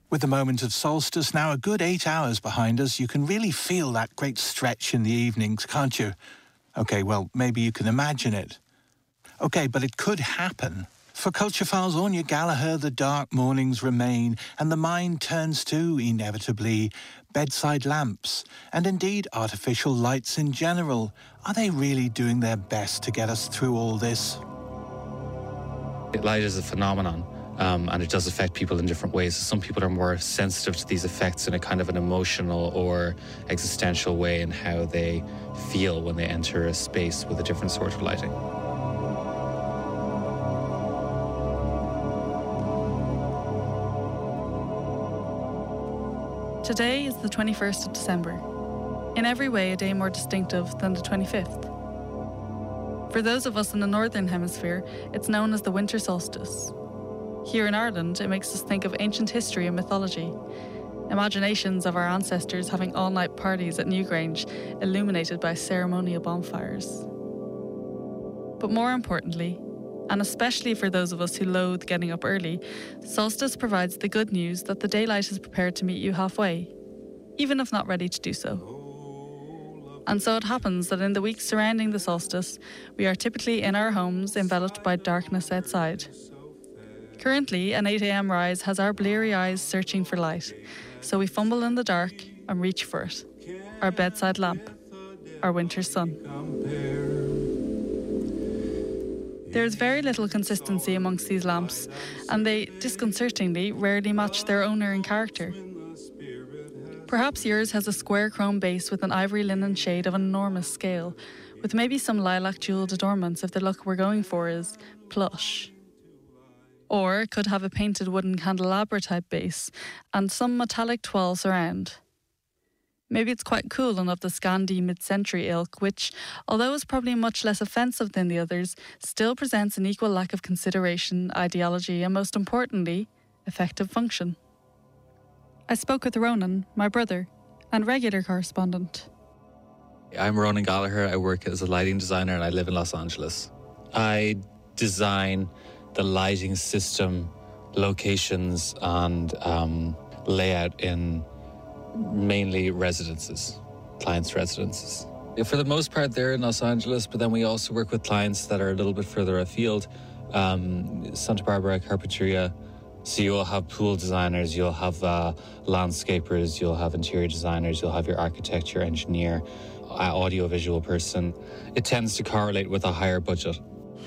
With the moment of solstice now a good 8 hours behind us, you can really feel that great stretch in the evenings, can't you? OK, well, maybe you can imagine it. OK, but it could happen. For Culturephiles, Anya Gallagher, the dark mornings remain, and the mind turns to, inevitably, bedside lamps, and indeed artificial lights in general. Are they really doing their best to get us through all this? Light is a phenomenon, and it does affect people in different ways. Some people are more sensitive to these effects in a kind of an emotional or existential way in how they feel when they enter a space with a different sort of lighting. Today is the 21st of December. In every way, a day more distinctive than the 25th. For those of us in the Northern Hemisphere, it's known as the winter solstice. Here in Ireland, it makes us think of ancient history and mythology. Imaginations of our ancestors having all-night parties at Newgrange, illuminated by ceremonial bonfires. But more importantly, and especially for those of us who loathe getting up early, solstice provides the good news that the daylight is prepared to meet you halfway, even if not ready to do so. And so it happens that in the weeks surrounding the solstice, we are typically in our homes enveloped by darkness outside. Currently, an 8 a.m. rise has our bleary eyes searching for light, so we fumble in the dark and reach for it. Our bedside lamp, our winter sun. There is very little consistency amongst these lamps, and they, disconcertingly, rarely match their owner in character. Perhaps yours has a square chrome base with an ivory linen shade of an enormous scale, with maybe some lilac jewelled adornments if the look we're going for is plush. Or it could have a painted wooden candelabra type base and some metallic toile surround. Maybe it's quite cool and of the Scandi mid-century ilk, which, although is probably much less offensive than the others, still presents an equal lack of consideration, ideology, and most importantly, effective function. I spoke with Ronan, my brother, and regular correspondent. I'm Ronan Gallagher. I work as a lighting designer and I live in Los Angeles. I design the lighting system, locations, and layout in mainly residences, clients' residences. For the most part, they're in Los Angeles, but then we also work with clients that are a little bit further afield. Santa Barbara, Carpinteria. So you'll have pool designers, you'll have landscapers, you'll have interior designers, you'll have your architect, your engineer, audio-visual person. It tends to correlate with a higher budget.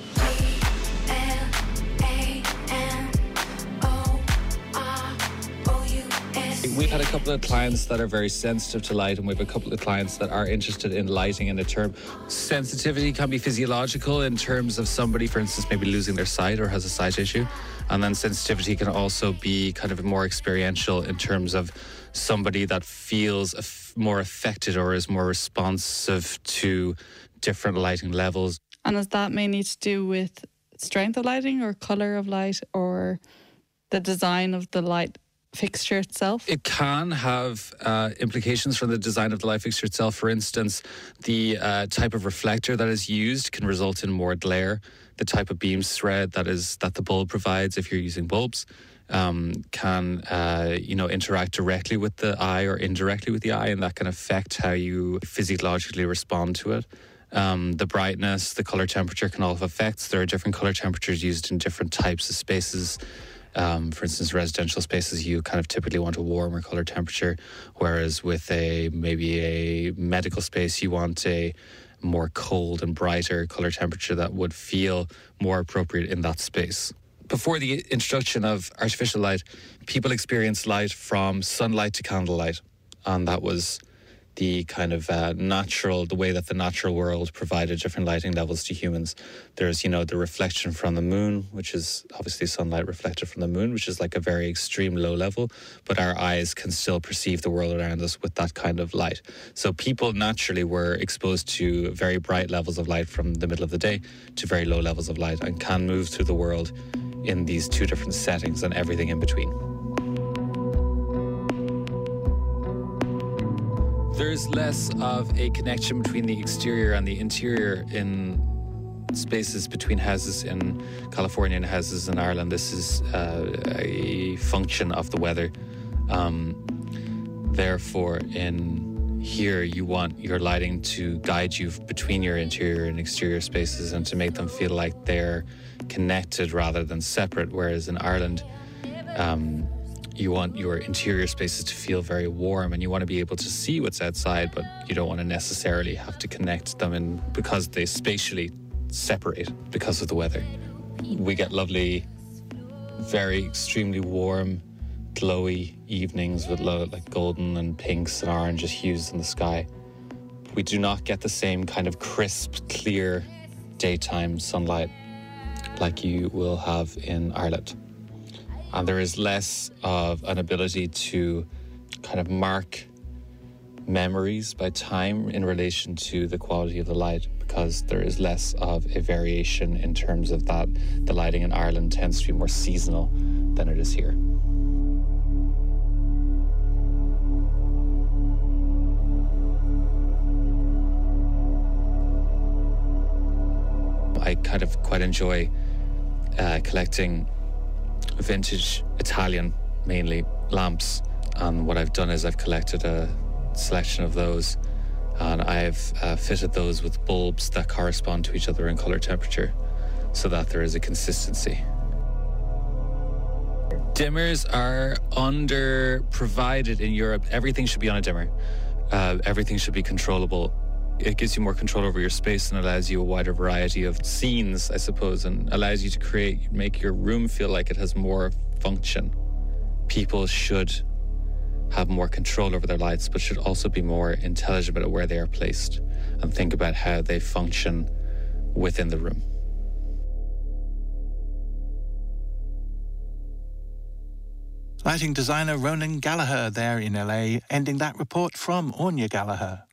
We've had a couple of clients that are very sensitive to light, and we have a couple of clients that are interested in lighting in a term. Sensitivity can be physiological in terms of somebody, for instance, maybe losing their sight or has a sight issue. And then sensitivity can also be kind of more experiential in terms of somebody that feels more affected or is more responsive to different lighting levels. And is that mainly to do with strength of lighting or colour of light or the design of the light fixture itself? It can have implications from the design of the light fixture itself. For instance, the type of reflector that is used can result in more glare. The type of beam thread that the bulb provides, if you're using bulbs, can interact directly with the eye or indirectly with the eye, and that can affect how you physiologically respond to it. The brightness, the color temperature can all have effects. There are different color temperatures used in different types of spaces. For instance, residential spaces, you kind of typically want a warmer color temperature, whereas with maybe a medical space, you want a more cold and brighter color temperature that would feel more appropriate in that space. Before the introduction of artificial light, people experienced light from sunlight to candlelight, and that was the kind of the way that the natural world provided different lighting levels to humans. There's, the reflection from the moon, which is obviously sunlight reflected from the moon, which is like a very extreme low level, but our eyes can still perceive the world around us with that kind of light. So people naturally were exposed to very bright levels of light from the middle of the day to very low levels of light, and can move through the world in these two different settings and everything in between. There's less of a connection between the exterior and the interior in spaces between houses in California and houses in Ireland. This is a function of the weather. Therefore, in here, you want your lighting to guide you between your interior and exterior spaces and to make them feel like they're connected rather than separate. Whereas in Ireland, you want your interior spaces to feel very warm, and you want to be able to see what's outside, but you don't want to necessarily have to connect them in because they spatially separate because of the weather. We get lovely, very extremely warm, glowy evenings with like golden and pinks and oranges hues in the sky. We do not get the same kind of crisp, clear daytime sunlight like you will have in Ireland. And there is less of an ability to kind of mark memories by time in relation to the quality of the light, because there is less of a variation in terms of that. The lighting in Ireland tends to be more seasonal than it is here. I kind of quite enjoy collecting vintage Italian, mainly, lamps. And what I've done is I've collected a selection of those, and I've fitted those with bulbs that correspond to each other in color temperature so that there is a consistency. Dimmers are under-provided in Europe. Everything should be on a dimmer. Everything should be controllable. It gives you more control over your space and allows you a wider variety of scenes, I suppose, and allows you to make your room feel like it has more function. People should have more control over their lights, but should also be more intelligent about where they are placed and think about how they function within the room. Lighting designer Ronan Gallagher there in LA, ending that report from Anya Gallagher.